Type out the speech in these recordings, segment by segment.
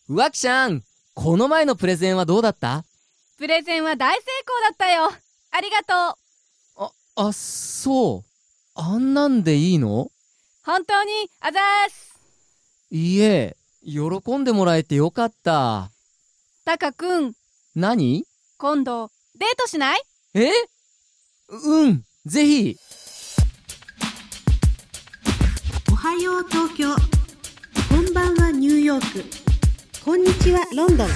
浮気ちゃん、この前のプレゼンはどうだった？ プレゼンは大成功だったよ。ありがとう。 そう。あんなんでいいの？ 本当にあざーす。 いいえ、喜んでもらえてよかった。 タカ君、 何？ 今度デートしない？ うん、ぜひ。 おはよう東京、こんばんはニューヨーク、こんにちはロンドン。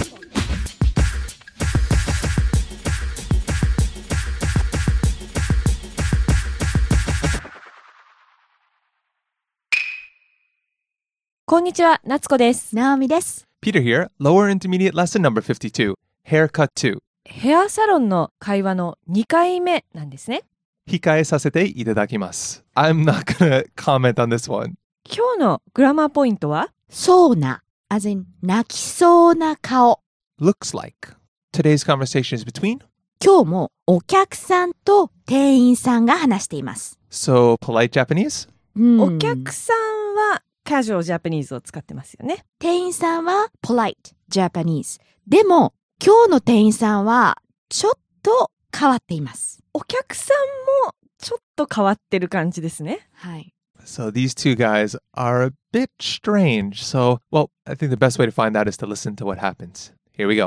こんにちは、夏子です。 ナオミです。 Peter here, lower intermediate lesson number 52, haircut 2. ヘアサロンの会話の2回目なんですね。 控えさせていただきます。I'm not gonna comment on this one. 今日のグラマーポイントはそうな、as in 泣きそうな顔。 Looks like. Today's conversation is between. 今日もお客さんと店員さんが話しています。 So, polite Japanese? お客さんはカジュアルジャパニーズを使ってますよね。 店員さんは polite Japanese。でも今日の店員さんはちょっと変わっています。 お客さんもちょっと変わってる感じですね。 はい。 So these two guys are a bit strange. So, well, I think the best way to find out is to listen to what happens. Here we go.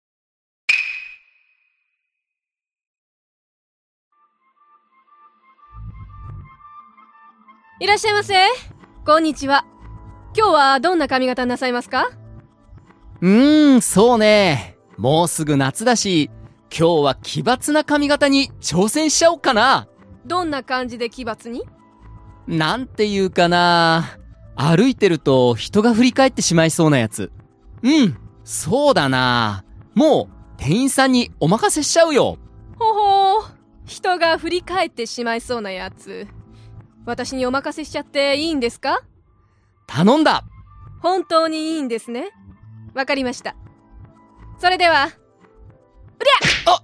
いらっしゃいませ。こんにちは。今日はどんな髪型なさいますか？ そうね。もうすぐ夏だし、今日は奇抜な髪型に挑戦しちゃおっかな。 どんな感じで奇抜に？ なんていうかな。歩いてると人が振り返ってしまいそうなやつ。そうだな。もう店員さんにお任せしちゃうよ。 ほほー。人が振り返ってしまいそうなやつ。私にお任せしちゃっていいんですか？ 頼んだ。 本当にいいんですね。わかりました。それでは、うりゃ！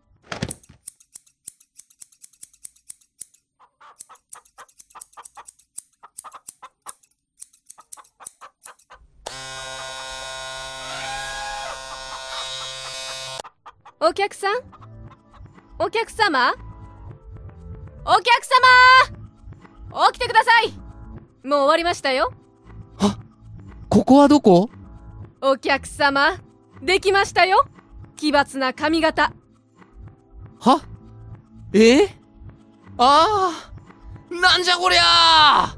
お客さん？お客様？お客様！起きてください！もう終わりましたよ。 ここはどこ？ お客様、できましたよ。奇抜な髪型。 なんじゃこりゃー！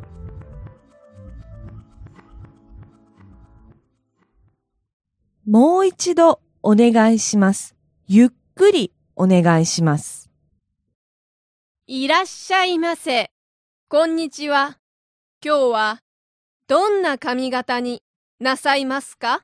もう一度お願いします。ゆっくりお願いします。 いらっしゃいませ。こんにちは。今日はどんな髪型になさいますか？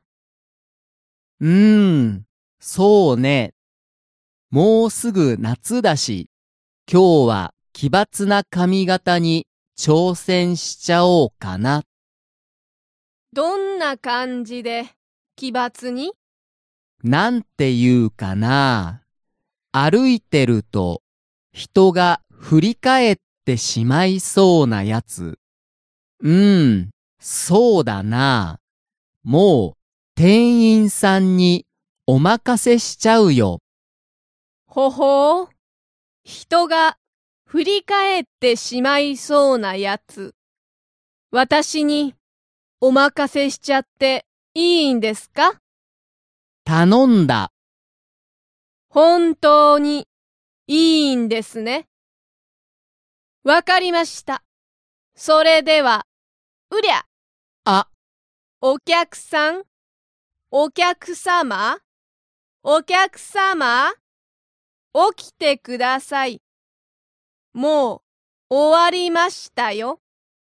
そうね。もうすぐ夏だし、今日は奇抜な髪型に挑戦しちゃおうかな。 どんな感じで奇抜に？ なんていうかな。歩いてると人が振り返ってしまいそうなやつ。そうだな。もう店員さんにお任せしちゃうよ。 ほほー。人が振り返ってしまいそうなやつ。私にお任せしちゃっていいんですか？ 頼んだ。 本当にいいんですね。わかりました。それでは、うりゃ。お客さん、お客様、お客様、起きてください。もう終わりましたよ。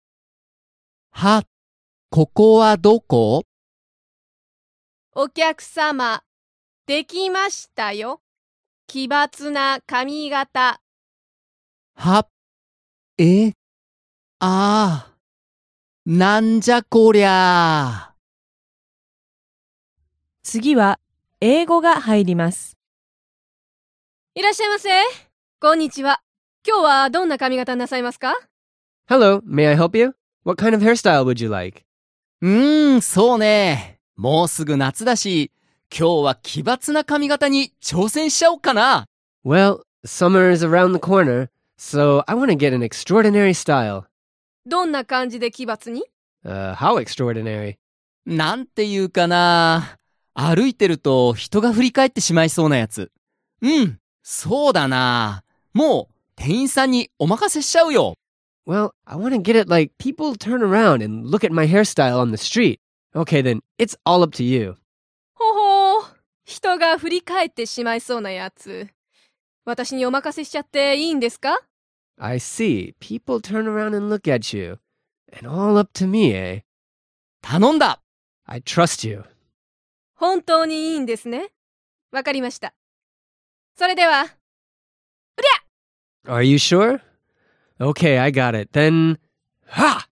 ここはどこ？ お客様、できましたよ。奇抜な髪型。 なんじゃこりゃ。 次は英語が入ります。 いらっしゃいませ。こんにちは。今日はどんな髪型なさいますか？ Hello, may I help you? What kind of hairstyle would you like? そうね。 もうすぐ夏だし、今日は奇抜な髪型に挑戦しちゃおうかな。 Well, summer is around the corner, so I want to get an extraordinary style. どんな感じで奇抜に？ How extraordinary? なんていうかな。歩いてると人が振り返ってしまいそうなやつ。うん、そうだな。もう店員さんにお任せしちゃうよ。 Well, I want to get it like people turn around and look at my hairstyle on the street. Okay, then it's all up to you. ほほー、人が振り返ってしまいそうなやつ。私にお任せしちゃっていいんですか？ I see. People turn around and look at you. And all up to me, eh? 頼んだ。 I trust you. 本当にいいんですね。わかりました。それでは、 Are you sure? Okay, I got it. Then, ha!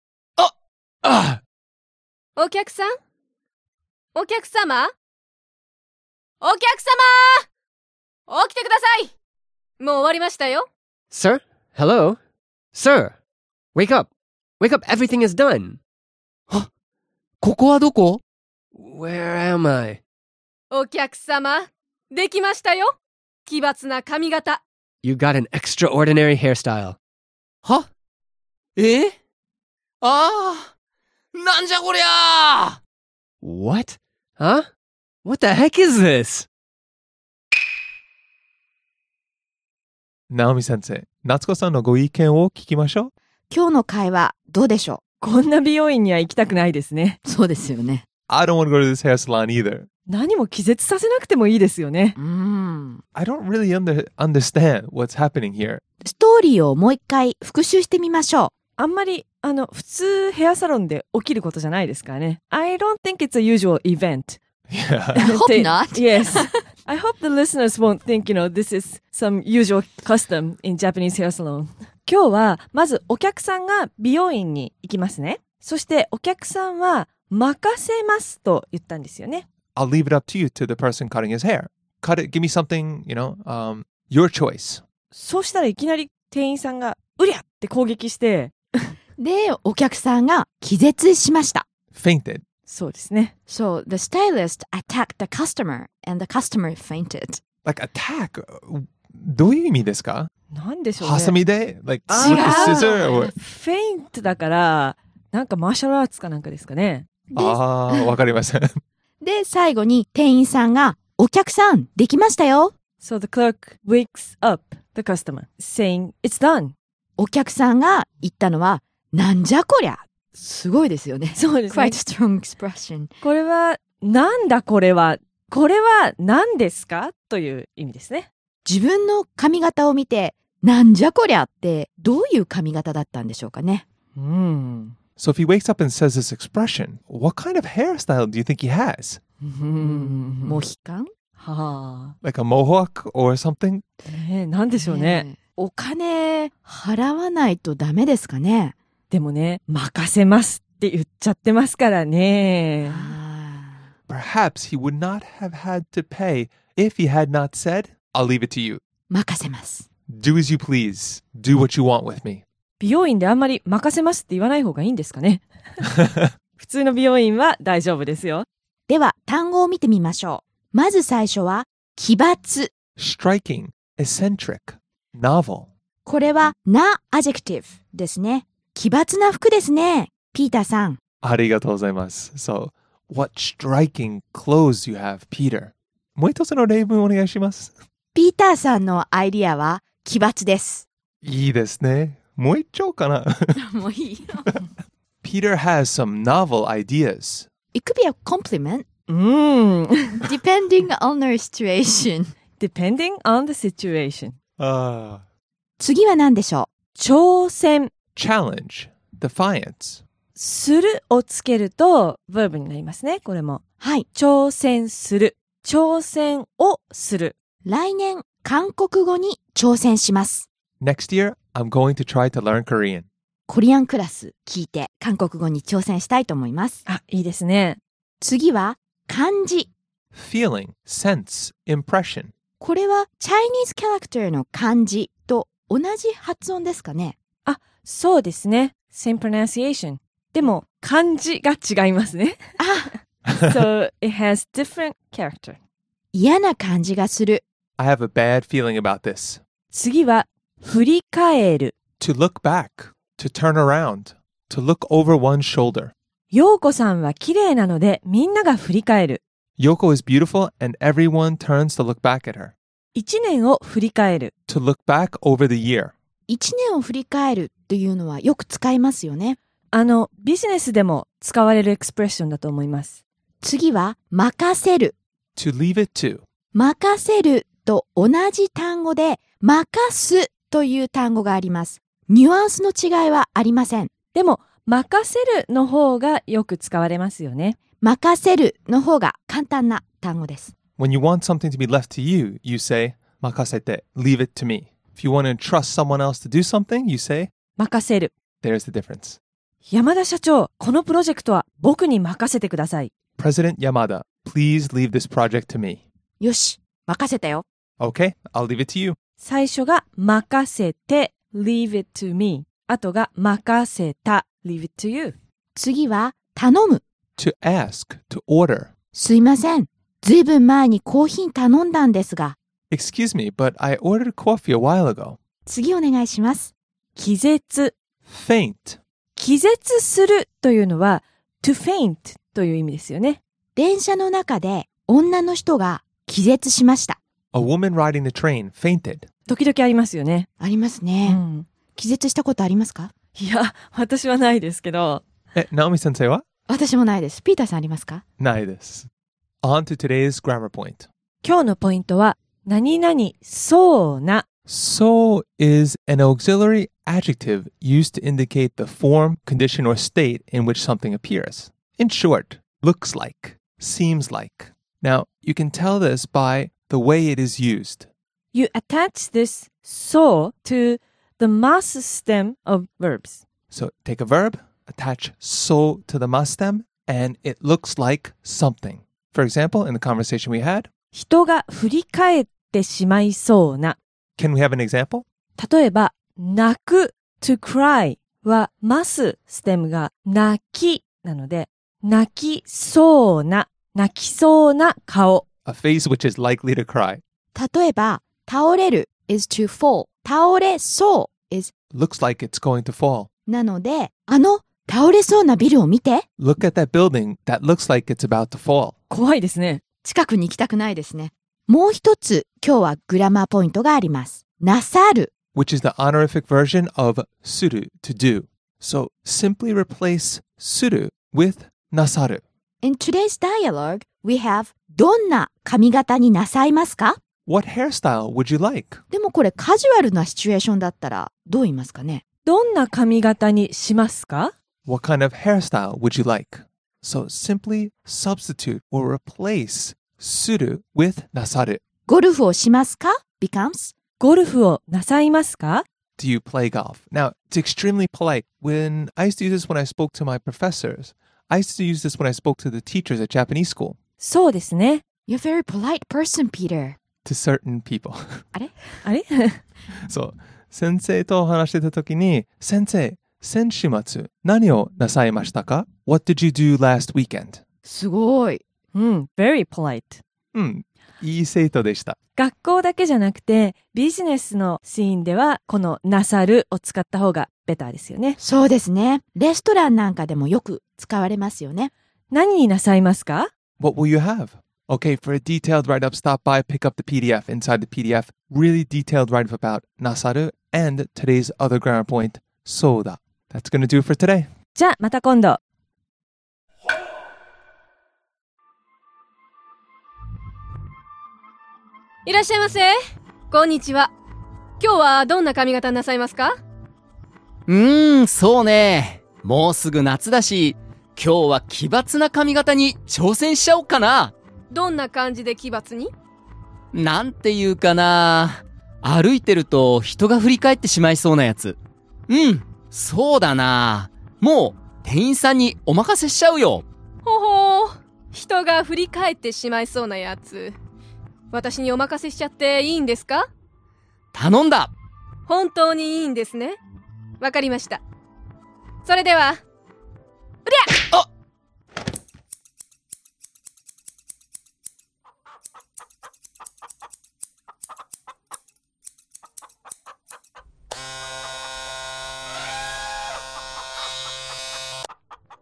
お客さん？お客様？お客様！起きてください！もう終わりましたよ。 Sir? Hello? Sir? Wake up! Wake up! Everything is done! ここはどこ？ Where am I? お客様、できましたよ。奇抜な髪型。 You got an extraordinary hairstyle. は？ああ、なんじゃこりゃ！ What? Huh? What the heck is this? ナオミ先生、夏子さんのご意見を聞きましょう。 今日の会話どうでしょこんな美容院には行きたくないですね。 う？そうですよね。 I don't want to go to this hair salon either. 何も気絶させなくてもいいですよね。 I don't really understand what's happening here. ストーリーをもう一回復習してみましょう。 あんまり、普通ヘアサロンで起きることじゃないですからね。I don't think it's a usual event. Yeah. I hope not. Yes. I hope the listeners won't think, this is some usual custom in Japanese hair salon. 今日は、まずお客さんが美容院に行きますね。そしてお客さんは、任せますと言ったんですよね。 I'll leave it up to you, to the person cutting his hair. Cut it, give me something, your choice. そうしたらいきなり店員さんが、うりゃって攻撃して、 で、お客さんが気絶しました。 Fainted. そうですね。 So, the stylist attacked the customer and the customer fainted. Like attack? どういう意味ですか？ なんでしょうね。 ハサミで like with 違う the scissor? Or... フェイントだから、なんかマーシャルアーツかなんかですかね。 わかりません。 で、最後に店員さんが、お客さん、できましたよ。 So the clerk wakes up the customer, saying, It's done. お客さんが言ったのは、なんじゃこりゃ。すごいですよね。 そうですね。 Quite strong expression. これは、なんだこれは何ですかという意味ですね。 自分の髪型を見て、なんじゃこりゃってどういう髪型だったんでしょうかね。 So if he wakes up and says this expression, what kind of hairstyle do you think he has? モヒカン？ はあ。 Like a mohawk or something? なんでしょうね。 お金払わないとダメですかね。 でもね、任せますって言っちゃってますからね。 Perhaps he would not have had to pay if he had not said, I'll leave it to you. 任せます。 Do as you please. Do what you want with me. 美容院であんまり任せますって言わない方がいいんですかね。普通の美容院は大丈夫ですよ。 では、単語を見てみましょう。まず最初は、奇抜。 Striking, eccentric, novel. これは、な、adjective ですね。奇抜な服ですね。ピーターさん。 ありがとうございます。So, what striking clothes you have, Peter. もう一つの例文お願いします。 ピーターさんのアイディアは、奇抜です。 いいですね。もう一丁かな。 もういいよ。 Peter has some novel ideas. It could be a compliment. Depending on the situation. on the situation. 次は何でしょう？ 挑戦。 Challenge, defiance. するをつけると、verb になりますね。これも。 はい。 挑戦する。挑戦をする。 来年、韓国語に挑戦します。 Next year, I'm going to try to learn Korean. コリアンクラス聞いて韓国語に挑戦したいと思います。 あ、いいですね。 次は漢字。 Feeling, sense, impression. これはチャイニーズキャラクターの漢字と同じ発音ですかね。 あ、そうですね。Same pronunciation. でも漢字が違いますね。 あ、 So it has different character. 嫌な感じがする。 I have a bad feeling about this. 次は、振り返る。 To look back, to turn around, to look over one's shoulder. 陽子さんは綺麗なのでみんなが振り返る。 Yoko is beautiful and everyone turns to look back at her. 一年を振り返る。 To look back over the year. 一年を振り返るというのはよく使いますよね。 ビジネスでも使われるエクスプレッションだと思います。 次は、任せる。 To leave it to. 任せると同じ単語で、任すという単語があります。ニュアンスの違いはありません。 でも、任せるの方がよく使われますよね。 任せるの方が簡単な単語です。 When you want something to be left to you, you say, 任せて, leave it to me. If you want to entrust someone else to do something, you say, 任せる。 there's the difference. 山田社長、このプロジェクトは僕に任せてください。 President Yamada, please leave this project to me. よし、任せたよ。 Okay, I'll leave it to you. 最初が任せて、leave it to me。後が任せた、leave it to you。 次は、頼む。 To ask, to order. すいません。ずいぶん前にコーヒー頼んだんですが。 Excuse me, but I ordered coffee a while ago. 次お願いします。 気絶。 Faint. 気絶するというのは to faint という意味ですよね。 電車の中で女の人が気絶しました。 A woman riding the train fainted. 時々ありますよね。 ありますね。気絶したことありますか？ いや、私はないですけど。 Naomi senseiは？ 私もないです。ピーターさんありますか？ ないです。On to today's grammar point. 今日のポイントは、何々そうな。 So is an auxiliary adjective used to indicate the form, condition, or state in which something appears. In short, looks like, seems like. Now, you can tell this by the way it is used. You attach this so to the mas stem of verbs. So take a verb, attach so to the mas stem, and it looks like something. For example, in the conversation we had, 人が振り返ってしまいそうな。 can we have an example? 例えば、泣く to cry はますステムが泣きなので、泣きそうな顔。 A face which is likely to cry. 例えば、倒れる is to fall. 倒れそう is Looks like it's going to fall. なので、倒れそうなビルを見て。 Look at that building that looks like it's about to fall. 怖いですね。 近くに行きたくないですね。もう一つ、今日はグラマーポイントがあります。なさる。 Which is the honorific version of suru, to do. So simply replace suru with nasaru. In today's dialogue, we have どんな髪型になさいますか？ What hairstyle would you like? でもこれカジュアルなシチュエーションだったらどう言いますかね？ どんな髪型にしますか？ What kind of hairstyle would you like? So simply substitute or replace suru with nasaru. ゴルフをしますか becomes ゴルフをなさいますか？ Do you play golf? Now, it's extremely polite. When I used to use this when I spoke to my professors. I used to use this when I spoke to the teachers at Japanese school. そうですね。 You're a very polite person, Peter. To certain people. あれそう。先生と話してた時に、先生、先週末何をなさいましたか？ What did you do last weekend? すごい。 very polite. いい生徒でした。 学校だけじゃなくて、ビジネスのシーンでは、このなさるを使った方がベターですよね。 そうですね。レストランなんかでもよく使われますよね。 何になさいますか？ What will you have? Okay, for a detailed write-up, stop by, pick up the PDF. Inside the PDF, really detailed write-up about nasaru and today's other grammar point, soda. That's going to do it for today. じゃあ、また今度。 いらっしゃいませ。こんにちは。今日はどんな髪型なさいますか？ そうね。もうすぐ夏だし、今日は奇抜な髪型に挑戦しちゃおうかな。 どんな感じで奇抜に？ なんていうかな。歩いてると人が振り返ってしまいそうなやつ。そうだな。もう店員さんにお任せしちゃうよ。 ほほー。人が振り返ってしまいそうなやつ。私にお任せしちゃっていいんですか？ 頼んだ。 本当にいいんですね。わかりました。それでは、うりゃ！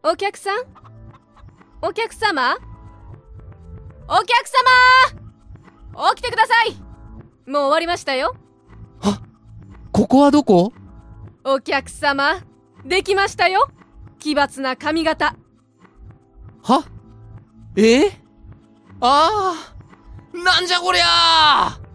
お客さん、お客様、お客様、起きてください。もう終わりましたよ。 ここはどこ？ お客様、できましたよ。奇抜な髪型。 ああ、なんじゃこりゃー。